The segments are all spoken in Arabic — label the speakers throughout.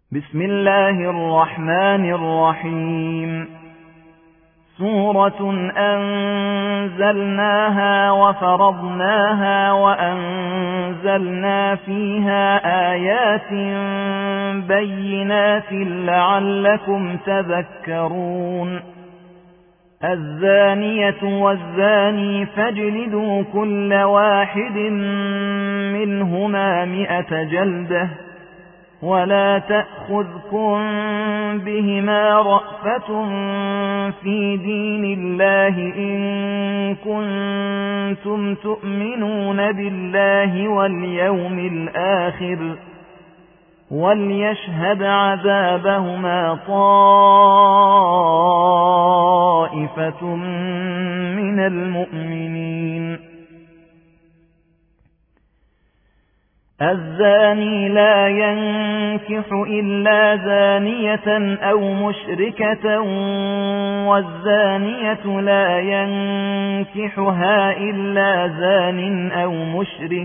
Speaker 1: بسم الله الرحمن الرحيم سورة أنزلناها وفرضناها وأنزلنا فيها آيات بينات لعلكم تذكرون الزانية والزاني فاجلدوا كل واحد منهما 100 جلدة ولا تأخذكم بهما رأفة في دين الله إن كنتم تؤمنون بالله واليوم الآخر وليشهد عذابهما طائفة من المؤمنين الزاني لا ينكح إلا زانية أو مشركة والزانية لا ينكحها إلا زان أو مشرك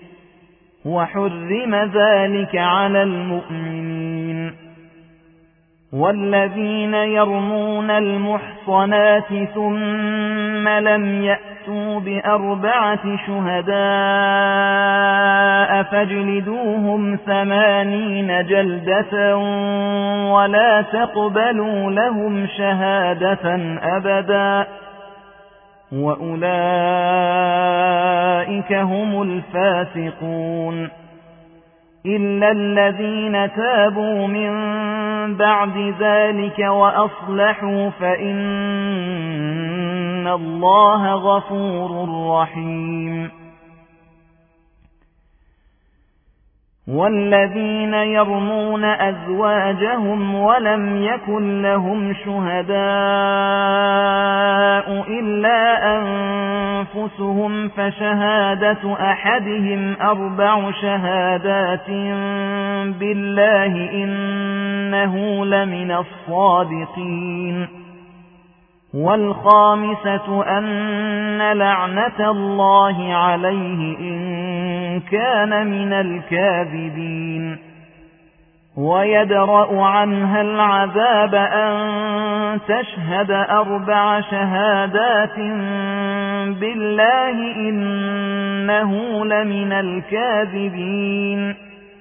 Speaker 1: وحرم ذلك على المؤمنين والذين يرمون المحصنات ثم لم يأتوا ب4 شهداء فاجلدوهم 80 جلدة ولا تقبلوا لهم شهادة أبدا وأولئك هم الفاسقون إلا الذين تابوا من بعد ذلك وأصلحوا فإن الله غفور رحيم والذين يرمون أزواجهم ولم يكن لهم شهداء إلا أنفسهم فشهادة أحدهم 4 شهادات بالله إنه لمن الصادقين والخامسة أن لعنة الله عليه إن كان من الكاذبين ويدرأ عنها العذاب أن تشهد 4 شهادات بالله إنه لمن الكاذبين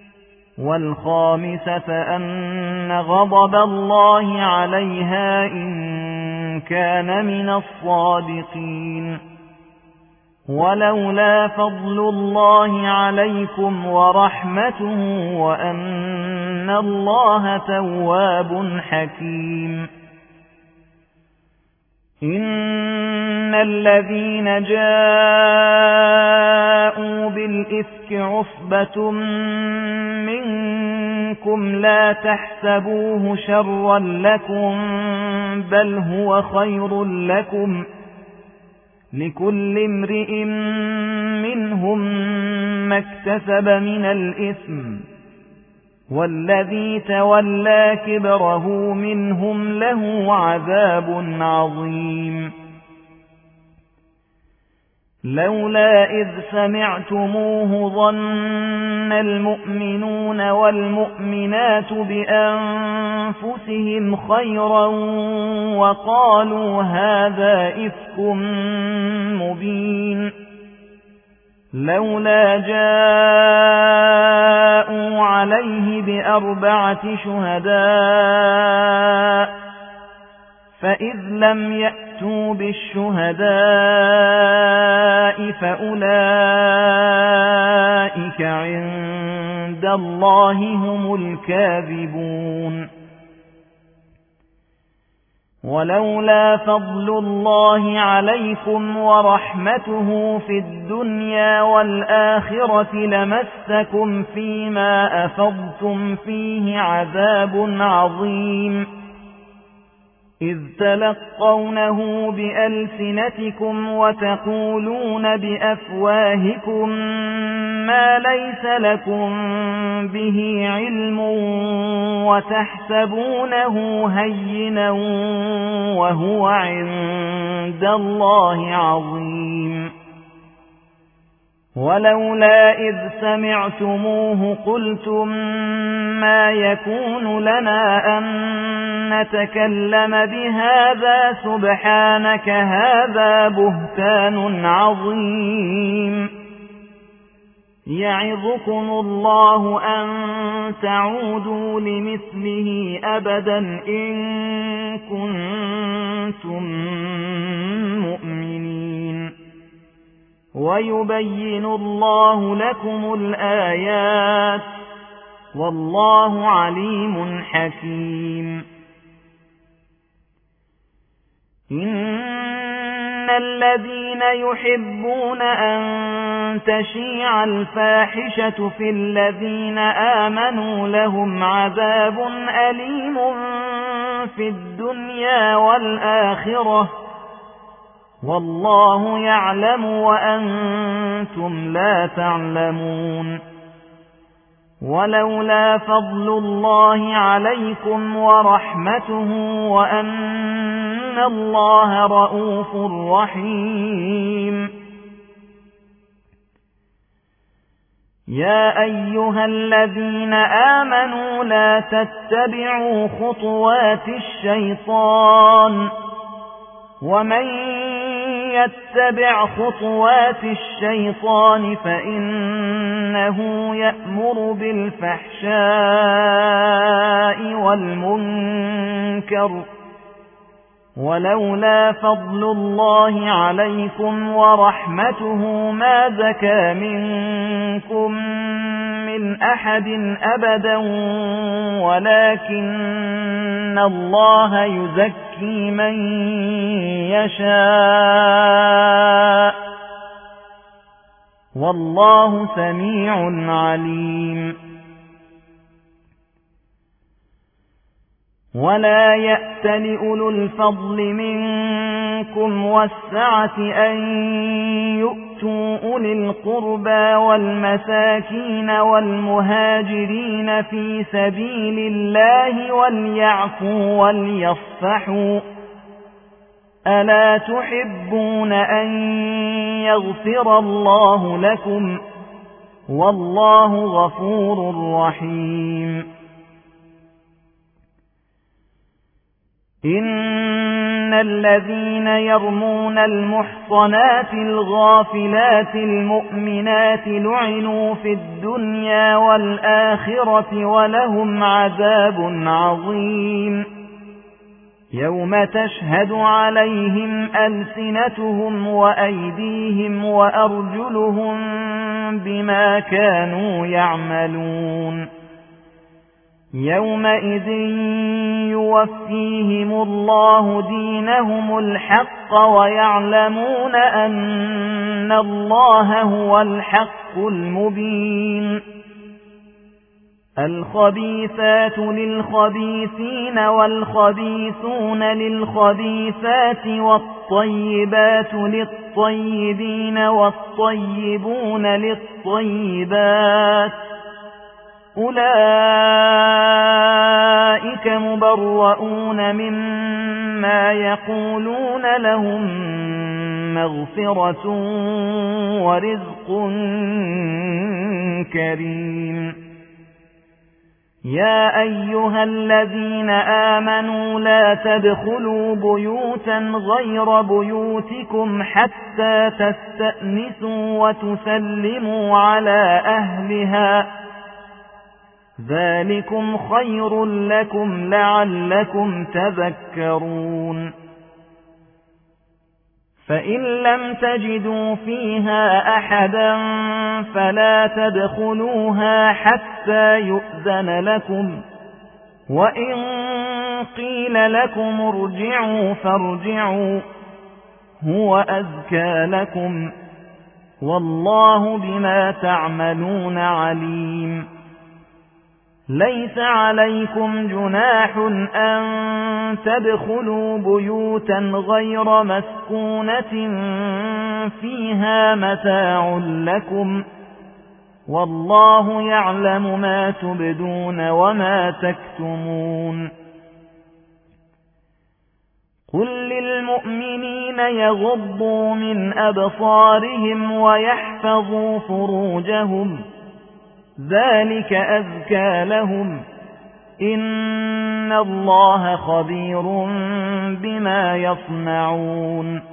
Speaker 1: والخامسة أن غضب الله عليها إن كان من الصادقين ولولا فضل الله عليكم ورحمته وأن الله تواب حكيم إن الذين جاءوا بالإفك عصبة منكم لا تحسبوه شرا لكم بل هو خير لكم لكل امرئ منهم ما اكتسب من الإثم والذي تولى كبره منهم له عذاب عظيم لولا إذ سمعتموه ظن المؤمنون والمؤمنات بأنفسهم خيرا وقالوا هذا إفك مبين لولا جاءوا عليه ب4 شهداء فإذ لم يأتوا بالشهداء فأولئك عند الله هم الكاذبون ولولا فضل الله عليكم ورحمته في الدنيا والآخرة لمسكم فيما أفضتم فيه عذاب عظيم إذ تلقونه بألسنتكم وتقولون بأفواهكم ما ليس لكم به علم وتحسبونه هينا وهو عند الله عظيم ولولا إذ سمعتموه قلتم ما يكون لنا أن نتكلم بهذا سبحانك هذا بهتان عظيم يعظكم الله أن تعودوا لمثله أبدا إن كنتم مؤمنين ويبين الله لكم الآيات والله عليم حكيم إن الذين يحبون أن تشيع الفاحشة في الذين آمنوا لهم عذاب أليم في الدنيا والآخرة والله يعلم وأنتم لا تعلمون ولولا فضل الله عليكم ورحمته وأن الله رؤوف رحيم يا أيها الذين آمنوا لا تتبعوا خطوات الشيطان ومن يتبع خطوات الشيطان فإنه يأمر بالفحشاء والمنكر ولولا فضل الله عليكم ورحمته ما زكى منكم من أحد أبدا ولكن الله يزكي من يشاء والله سميع عليم ولا يأتل أولو الفضل منكم والسعة أن يؤتوا أولي القربى والمساكين والمهاجرين في سبيل الله وليعفوا وليصفحوا ألا تحبون أن يغفر الله لكم والله غفور رحيم إن الذين يرمون المحصنات الغافلات المؤمنات لعنوا في الدنيا والآخرة ولهم عذاب عظيم يوم تشهد عليهم ألسنتهم وأيديهم وأرجلهم بما كانوا يعملون يومئذ يوفيهم الله دينهم الحق ويعلمون أن الله هو الحق المبين الخبيثات للخبيثين والخبيثون للخبيثات والطيبات للطيبين والطيبون للطيبات أولئك مبرؤون مما يقولون لهم مغفرة ورزق كريم يا أيها الذين آمنوا لا تدخلوا بيوتا غير بيوتكم حتى تستأنسوا وتسلموا على أهلها ذلكم خير لكم لعلكم تذكرون فإن لم تجدوا فيها أحدا فلا تدخلوها حتى يؤذن لكم وإن قيل لكم ارجعوا فارجعوا هو أزكى لكم والله بما تعملون عليم ليس عليكم جناح أن تدخلوا بيوتا غير مسكونة فيها متاع لكم والله يعلم ما تبدون وما تكتمون قل للمؤمنين يغضوا من أبصارهم ويحفظوا فروجهم ذلك أزكى لهم إن الله خبير بما يصنعون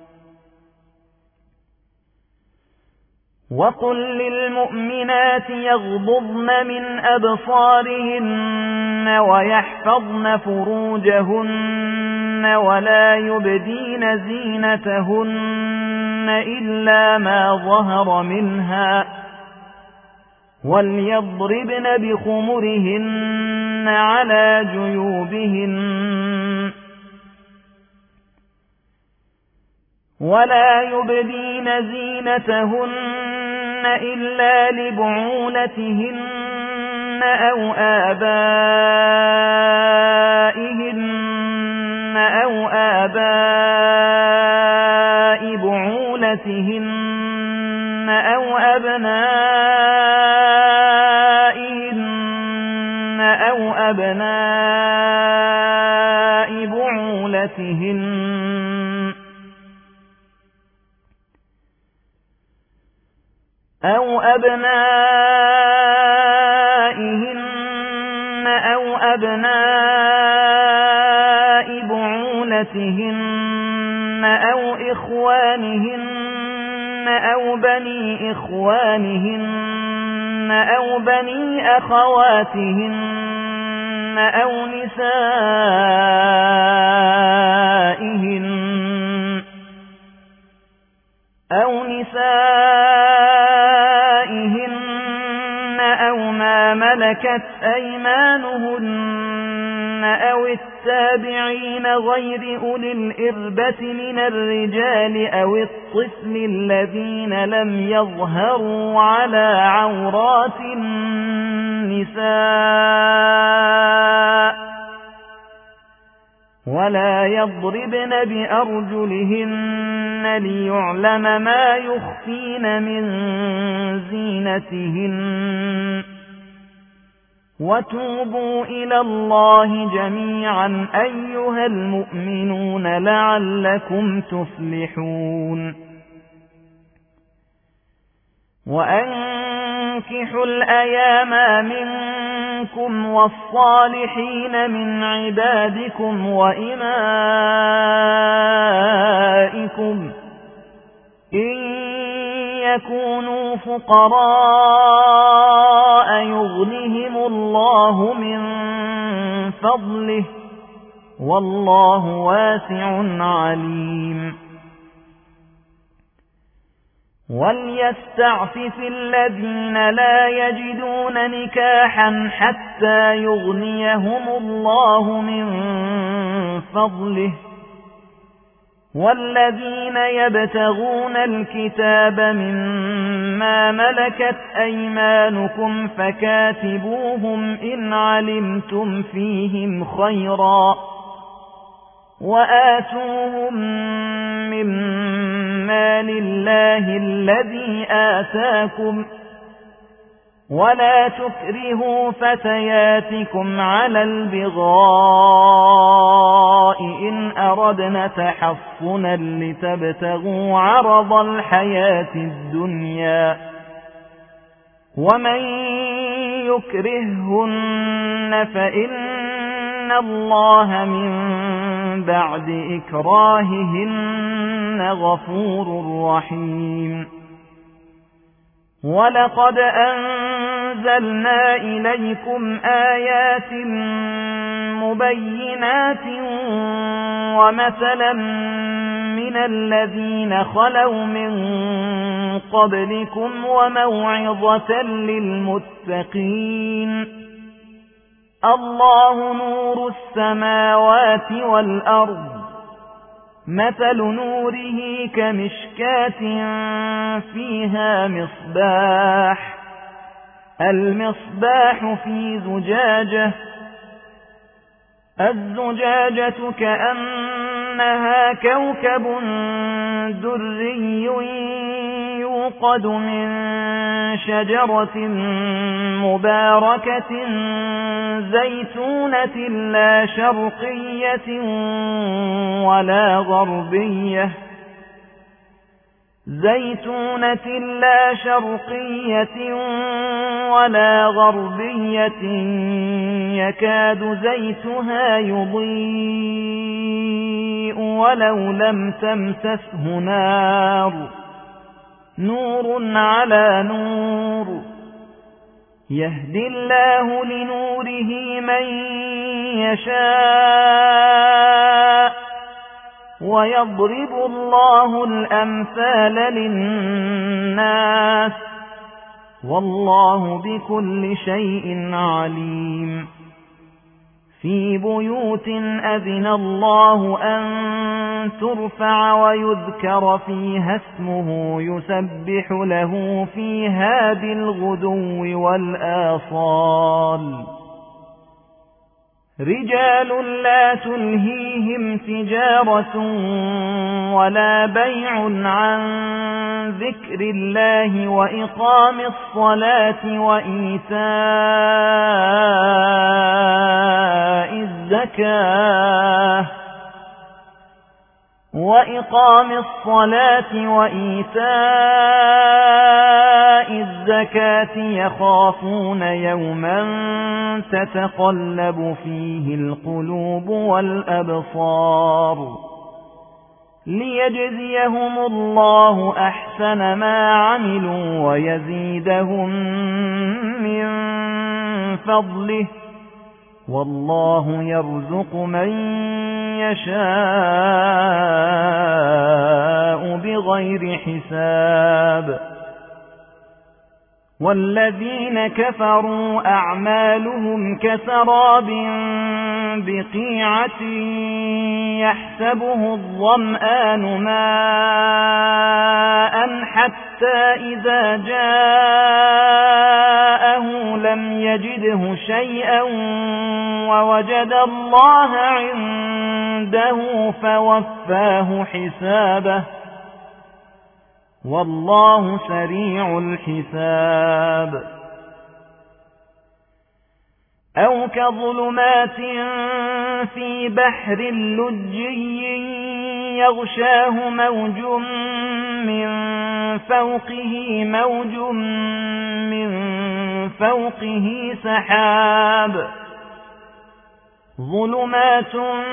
Speaker 1: وقل للمؤمنات يغضضن من أبصارهن ويحفظن فروجهن ولا يبدين زينتهن إلا ما ظهر منها وليضربن بخمرهن على جيوبهن ولا يبدين زينتهن إلا لبعولتهن أو آباء بعولتهن أو أبناء بعولتهن أو أبناء بعولتهن أو إخوانهن أو بني إخوانهن أو بني أخواتهن أو نسائهن أو ما ملكت أيمانهن أو التابعين غير أولي الإربة من الرجال أو الطفل الذين لم يظهروا على عورات النساء ولا يضربن بأرجلهن ليعلم ما يخفين من زينتهن وتوبوا إلى الله جميعا أيها المؤمنون لعلكم تفلحون وأنكحوا الأيام منكم والصالحين من عبادكم وإمائكم إن يكونوا فقراء يغنهم الله من فضله والله واسع عليم وليستعفف الذين لا يجدون نكاحا حتى يغنيهم الله من فضله والذين يبتغون الكتاب مما ملكت أيمانكم فكاتبوهم إن علمتم فيهم خيرا وآتوهم من مال الله الذي آتاكم ولا تكرهوا فتياتكم على البغاء إن أردنا تحصنا لتبتغوا عرض الحياة الدنيا ومن يكرههن فإن الله من بعد إكراههن غفور رحيم ولقد أنزلنا إليكم آيات مبينات ومثلا من الذين خلوا من قبلكم وموعظة للمتقين الله نور السماوات والأرض مثل نوره كمشكاة فيها مصباح المصباح في زجاجة الزجاجة كأنها كوكب دري يوقد من شجرة مباركة زيتونة لا شرقية ولا غربية يكاد زيتها يضيء ولو لم تمسسه نار نور على نور يهدي الله لنوره من يشاء ويضرب الله الأمثال للناس والله بكل شيء عليم في بيوت أذن الله أن ترفع ويذكر فيها اسمه يسبح له فيها بالغدو والآصال رجال لا تلهيهم تجارة ولا بيع عن ذكر الله وإقام الصلاة وإيتاء الزكاة يخافون يوما تتقلب فيه القلوب والأبصار ليجزيهم الله أحسن ما عملوا ويزيدهم من فضله والله يرزق من يشاء بغير حساب والذين كفروا أعمالهم كسراب بقيعة يحسبه الظمآن ماء حتى إذا جاءه لم يجده شيئا ووجد الله عنده فوفاه حسابه والله سريع الحساب أو كظلمات في بحر لجي يغشاه موج من فوقه سحاب ظلمات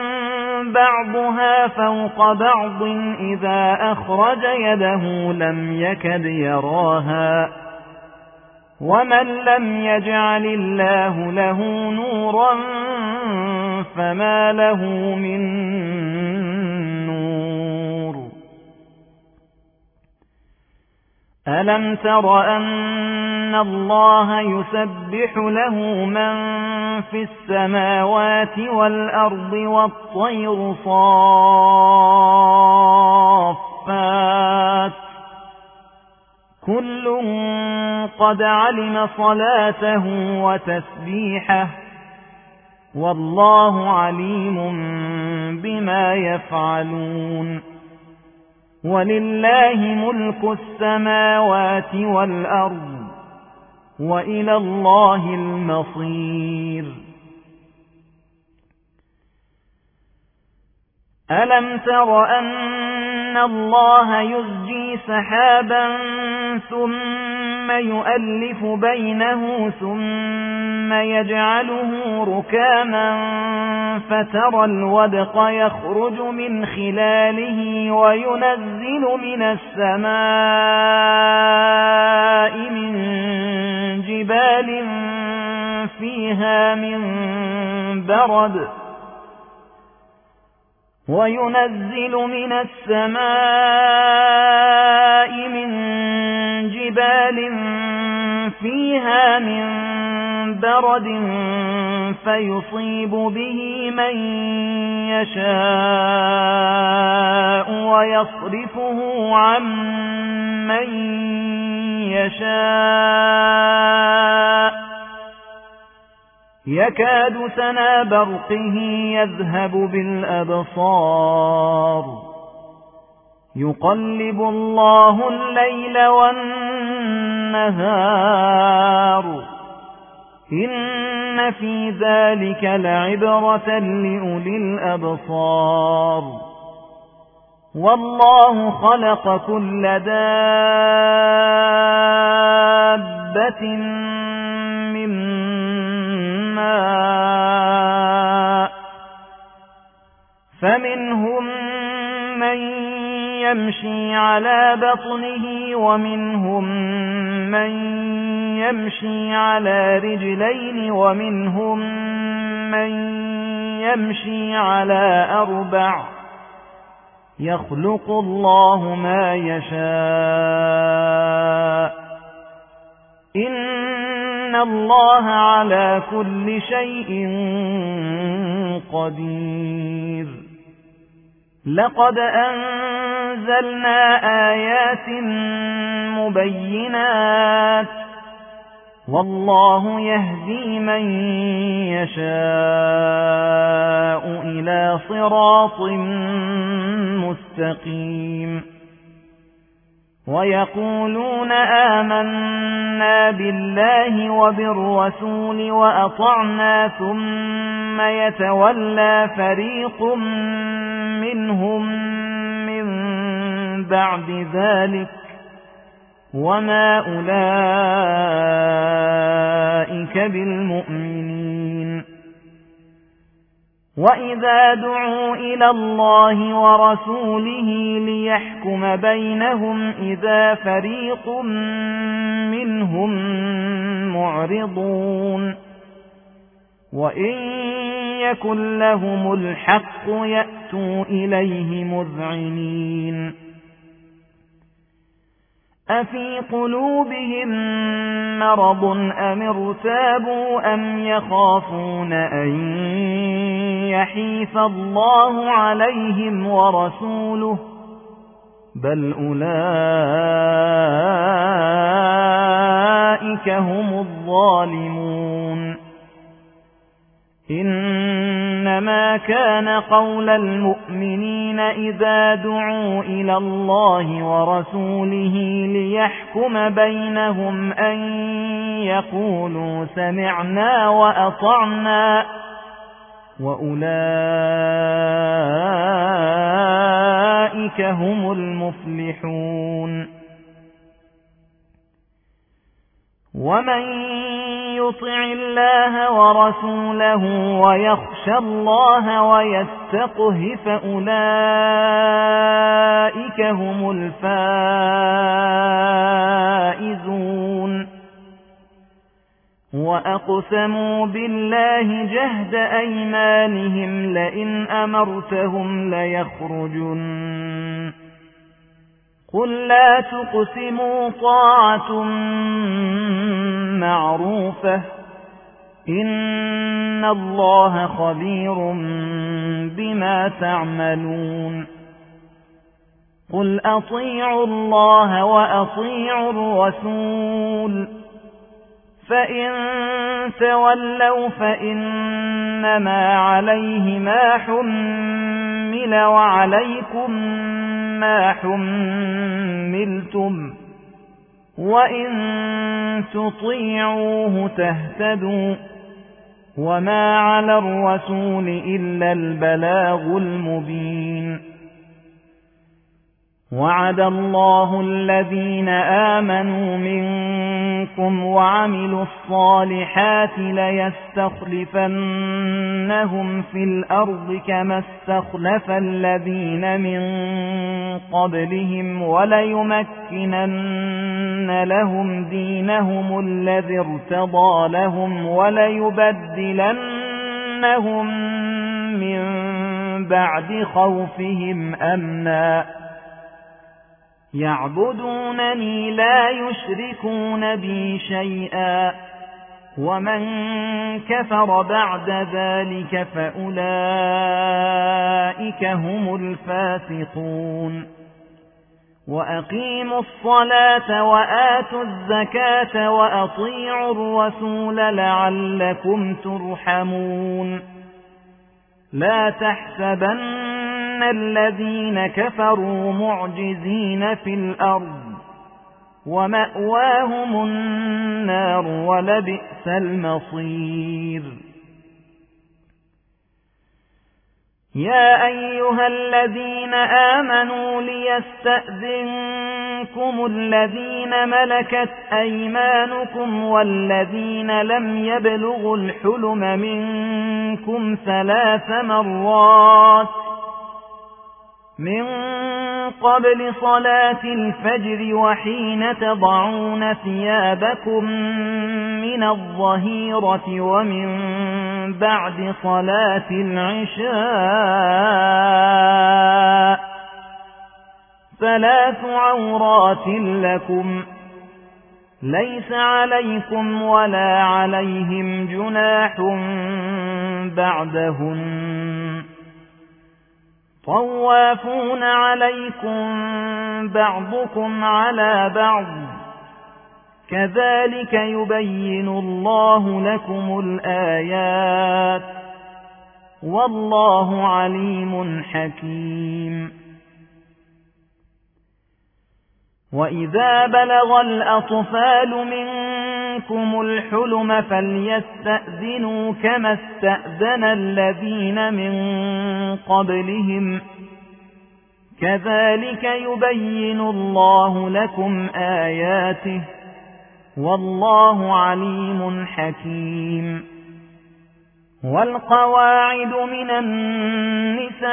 Speaker 1: بعضها فوق بعض إذا أخرج يده لم يكد يراها ومن لم يجعل الله له نورا فما له من نور ألم تر أن الله يسبح له من في السماوات والأرض والطير صافات كل قد علم صلاته وتسبيحه والله عليم بما يفعلون ولله ملك السماوات والأرض وإلى الله المصير ألم تر أن الله يزجي سحابا ثم يؤلف بينه ثم يجعله ركاما فترى الودق يخرج من خلاله وينزل من السماء من جبال فيها من برد فيصيب به من يشاء ويصرفه عن من يشاء يكاد سنا برقه يذهب بالأبصار يقلب الله الليل والنهار إن في ذلك لعبرة لأولي الأبصار والله خلق كل دابة من ماء فمنهم من يمشي على بطنه ومنهم من يمشي على رجلين ومنهم من يمشي على أربع يخلق الله ما يشاء إن الله على كل شيء قدير لقد أنزلنا آيات مبينات والله يهدي من يشاء إلى صراط مستقيم ويقولون آمنا بالله وبالرسول وأطعنا ثم يتولى فريق منهم من بعد ذلك وما أولئك بالمؤمنين وإذا دعوا إلى الله ورسوله ليحكم بينهم إذا فريق منهم معرضون وإن يكن لهم الحق يأتوا إليه مذعنين أفي قلوبهم مرض أم ارتابوا أم يخافون أن يحيف الله عليهم ورسوله بل أولئك هم الظالمون إنما كان قول المؤمنين إذا دعوا إلى الله ورسوله ليحكم بينهم أن يقولوا سمعنا وأطعنا وأولئك هم المفلحون ومن يطع الله ورسوله ويخشى الله ويتقه فأولئك هم الفائزون وأقسموا بالله جهد أيمانهم لئن أمرتهم ليخرجن قل لا تقسموا طاعة معروفة إن الله خبير بما تعملون قل أطيعوا الله وأطيعوا الرسول فإن تولوا فإنما عليه ما حمل وعليكم ما حملتم وإن تطيعوه تهتدوا وما على الرسول إلا البلاغ المبين وعد الله الذين آمنوا منكم وعملوا الصالحات ليستخلفنهم في الأرض كما استخلف الذين من قبلهم وليمكنن لهم دينهم الذي ارتضى لهم وليبدلنهم من بعد خوفهم أمنا يعبدونني لا يشركون بي شيئا ومن كفر بعد ذلك فأولئك هم الفاسقون وأقيموا الصلاة وآتوا الزكاة وأطيعوا الرسول لعلكم ترحمون لا تحسبن الذين كفروا معجزين في الأرض ومأواهم النار ولبئس المصير. يا أيها الذين آمنوا ليستأذنكم الذين ملكت أيمانكم والذين لم يبلغوا الحلم منكم 3 مرات من قبل صلاة الفجر وحين تضعون ثيابكم من الظهيرة ومن بعد صلاة العشاء 3 عورات لكم ليس عليكم ولا عليهم جناح بعدهن طوافون عليكم بعضكم على بعض كذلك يبين الله لكم الآيات والله عليم حكيم. وإذا بلغ الأطفال منكم الحلم فليستأذنوا كما استأذن الذين من قبلهم كذلك يبين الله لكم آياته والله عليم حكيم. والقواعد من النساء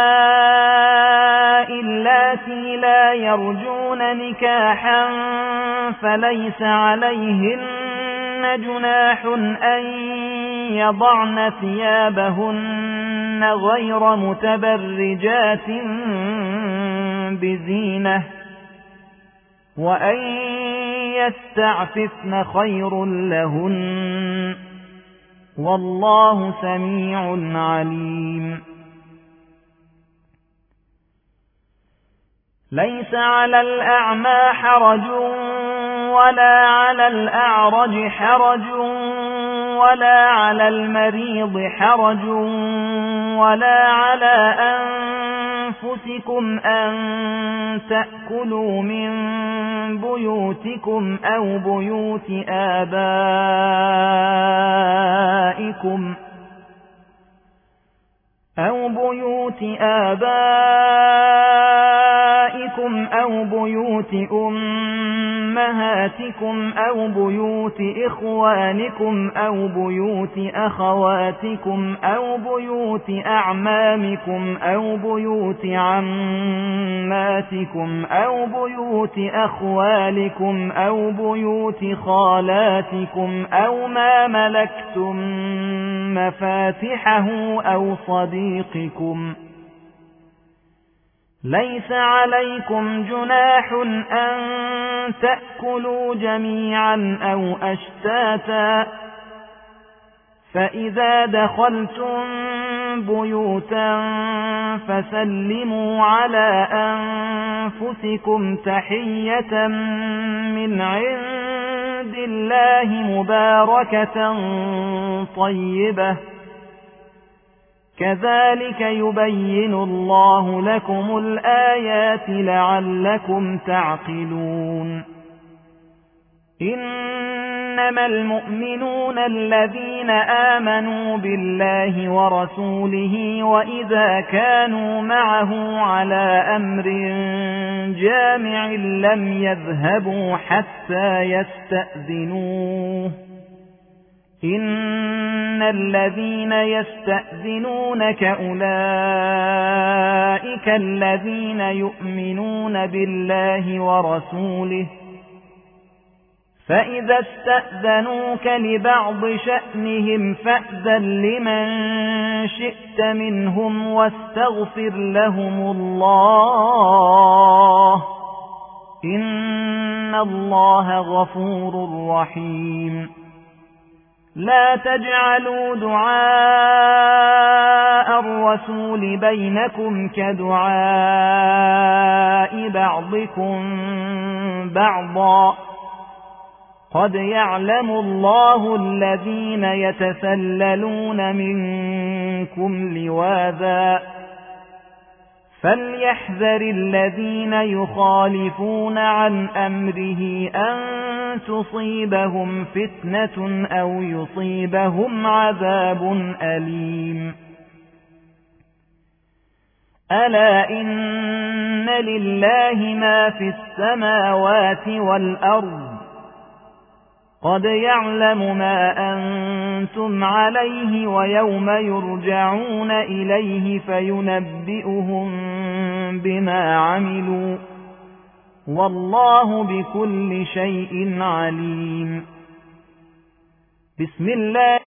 Speaker 1: اللاتي لا يرجون نكاحا فليس عليهن جناح أن يضعن ثيابهن غير متبرجات بزينة وأن يستعففن خير لهن والله سميع عليم. ليس على الأعمى حرج ولا على الأعرج حرج ولا على المريض حرج ولا على أنفسكم أن تأكلوا من بيوتكم أو بيوت آبائكم أو بيوت أمهاتكم أو بيوت إخوانكم أو بيوت أخواتكم أو بيوت أعمامكم أو بيوت عماتكم أو بيوت أخوالكم أو بيوت خالاتكم أو ما ملكتم مفاتحه أو صديقكم. ليس عليكم جناح أن تأكلوا جميعا أو أشتاتا فإذا دخلتم بيوتا فسلموا على أنفسكم تحية من عند الله مباركة طيبة كذلك يبين الله لكم الآيات لعلكم تعقلون. إنما المؤمنون الذين آمنوا بالله ورسوله وإذا كانوا معه على أمر جامع لم يذهبوا حتى يستأذنوه. إن الذين يستأذنونك أولئك الذين يؤمنون بالله ورسوله فإذا استأذنوك لبعض شأنهم فأذن لمن شئت منهم واستغفر لهم الله إن الله غفور رحيم. لا تجعلوا دعاء الرسول بينكم كدعاء بعضكم بعضا قد يعلم الله الذين يتسللون منكم لواذا فليحذر الذين يخالفون عن أمره أن تصيبهم فتنة أو يصيبهم عذاب أليم ألا إن لله ما في السماوات والأرض قد يعلم ما أنتم عليه ويوم يرجعون إليه فينبئهم بما عملوا والله بكل شيء عليم بسم الله